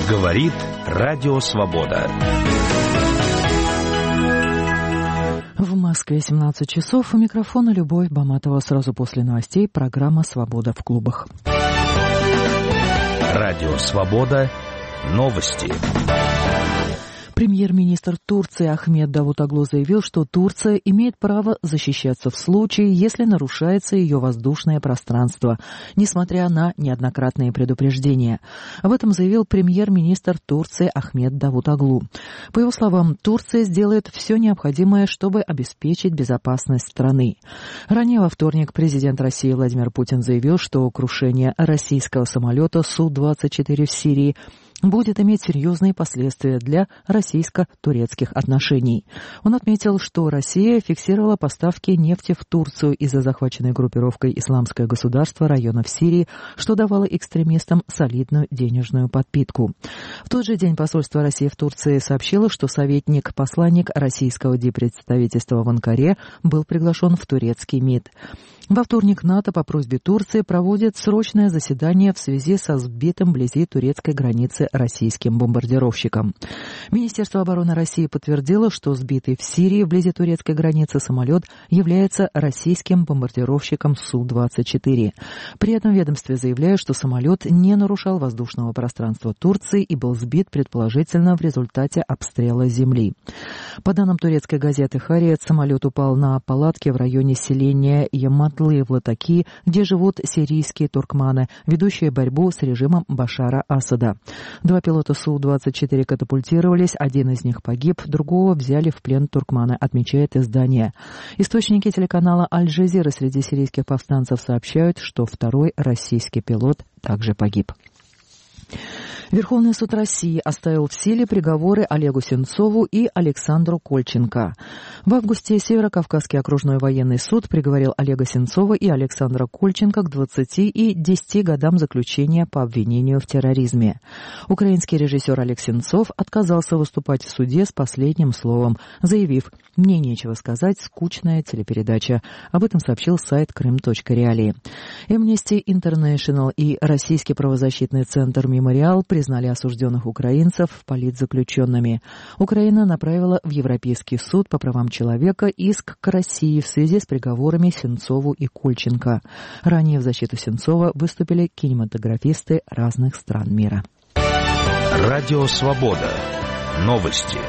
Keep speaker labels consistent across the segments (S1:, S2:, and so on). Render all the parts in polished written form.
S1: Говорит Радио Свобода.
S2: В Москве 17 часов. У микрофона Любовь Баматова. Сразу после новостей программа «Свобода в клубах».
S1: Радио Свобода. Новости.
S2: Премьер-министр Турции Ахмед Давутоглу заявил, что Турция имеет право защищаться в случае, если нарушается ее воздушное пространство, несмотря на неоднократные предупреждения. Об этом заявил премьер-министр Турции Ахмед Давутоглу. По его словам, Турция сделает все необходимое, чтобы обеспечить безопасность страны. Ранее во вторник президент России Владимир Путин заявил, что крушение российского самолета Су-24 в Сирии будет иметь серьезные последствия для российско-турецких отношений. Он отметил, что Россия фиксировала поставки нефти в Турцию из-за захваченной группировкой «Исламское государство» районов Сирии, что давало экстремистам солидную денежную подпитку. В тот же день посольство России в Турции сообщило, что советник-посланник российского диппредставительства в Анкаре был приглашен в турецкий МИД. Во вторник НАТО по просьбе Турции проводит срочное заседание в связи со сбитым вблизи турецкой границы российским бомбардировщиком. Министерство обороны России подтвердило, что сбитый в Сирии вблизи турецкой границы самолет является российским бомбардировщиком Су-24. При этом ведомстве заявляют, что самолет не нарушал воздушного пространства Турции и был сбит предположительно в результате обстрела земли. По данным турецкой газеты «Харриет», самолет упал на палатке в районе селения Яматлы в Латакии, где живут сирийские туркманы, ведущие борьбу с режимом Башара Асада. Два пилота Су-24 катапультировались, один из них погиб, другого взяли в плен туркманы, отмечает издание. Источники телеканала Аль-Джазира среди сирийских повстанцев сообщают, что второй российский пилот также погиб. Верховный суд России оставил в силе приговоры Олегу Сенцову и Александру Кольченко. В августе Северокавказский окружной военный суд приговорил Олега Сенцова и Александра Кольченко к 20 и 10 годам заключения по обвинению в терроризме. Украинский режиссер Олег Сенцов отказался выступать в суде с последним словом, заявив: «Мне нечего сказать, скучная телепередача». Об этом сообщил сайт Крым.Реалии. Amnesty International и Российский правозащитный центр «Мемориал» признали осужденных украинцев политзаключенными. Украина направила в Европейский суд по правам человека иск к России в связи с приговорами Сенцову и Кольченко. Ранее в защиту Сенцова выступили кинематографисты разных стран мира.
S1: Радио Свобода. Новости.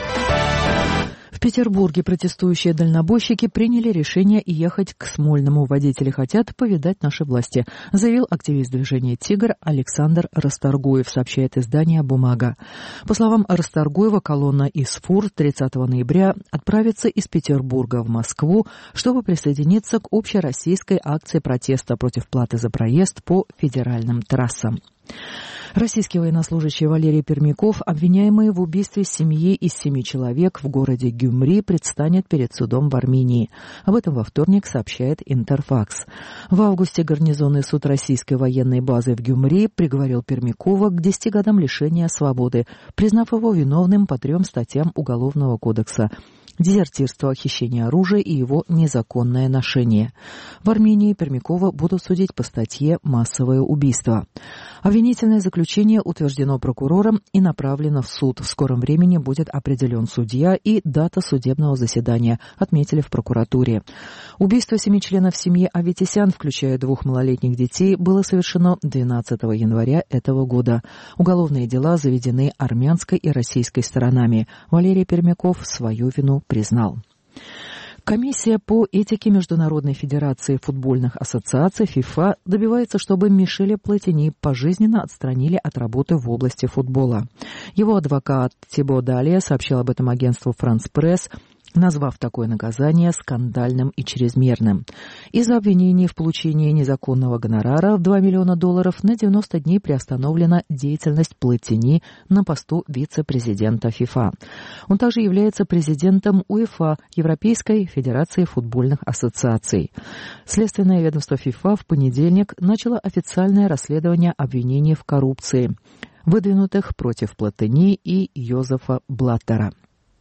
S2: В Петербурге протестующие дальнобойщики приняли решение ехать к Смольному. Водители хотят повидать наши власти, заявил активист движения «Тигр» Александр Расторгуев, сообщает издание «Бумага». По словам Расторгуева, колонна из фур 30 ноября отправится из Петербурга в Москву, чтобы присоединиться к общероссийской акции протеста против платы за проезд по федеральным трассам. Российский военнослужащий Валерий Пермяков, обвиняемый в убийстве семьи из 7 человек в городе Гюмри, предстанет перед судом в Армении. Об этом во вторник сообщает Интерфакс. В августе гарнизонный суд российской военной базы в Гюмри приговорил Пермякова к 10 годам лишения свободы, признав его виновным по 3 статьям Уголовного кодекса: дезертирство, хищение оружия и его незаконное ношение. В Армении Пермякова будут судить по статье «Массовое убийство». Обвинительное заключение утверждено прокурором и направлено в суд. В скором времени будет определен судья и дата судебного заседания, отметили в прокуратуре. Убийство 7 членов семьи Аветисян, включая 2 малолетних детей, было совершено 12 января этого года. Уголовные дела заведены армянской и российской сторонами. Валерий Пермяков свою вину признал. Комиссия по этике Международной федерации футбольных ассоциаций ФИФА добивается, чтобы Мишеля Платини пожизненно отстранили от работы в области футбола. Его адвокат Тибо Далия сообщил об этом агентству «Франс Пресс», назвав такое наказание скандальным и чрезмерным. Из-за обвинений в получении незаконного гонорара в $2 миллиона на 90 дней приостановлена деятельность Платини на посту вице-президента ФИФА. Он также является президентом УЕФА, Европейской федерации футбольных ассоциаций. Следственное ведомство ФИФА в понедельник начало официальное расследование обвинений в коррупции, выдвинутых против Платини и Йозефа Блаттера.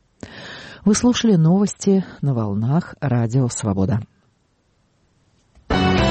S2: Вы слушали новости на волнах Радио Свобода.